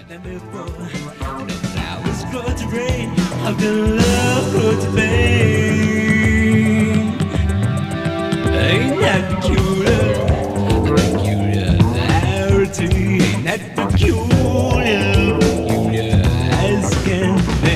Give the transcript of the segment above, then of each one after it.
than before. No flowers grow to rain. How can love grow to fame? Ain't that peculiar? Peculiarity. Ain't that peculiar? Peculiar as can be.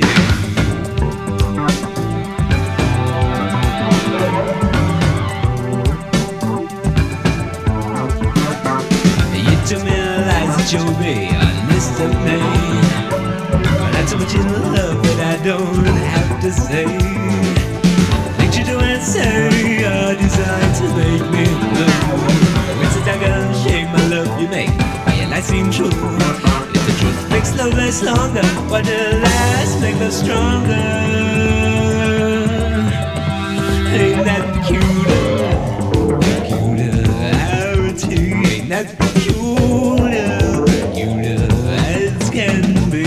You took me lies that you'll be honest to me. Not so much in love that I don't have to say. Things you do and say are designed to make me blue. It's a daggone shame my love you make by your lies seem true. If the truth makes love last longer, why the lies make us stronger? Ain't that peculiar? Peculiarity. Ain't that peculiar? Peculiar as can be.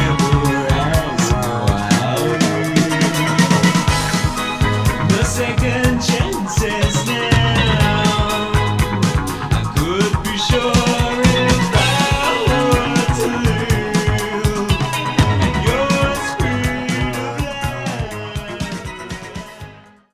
Second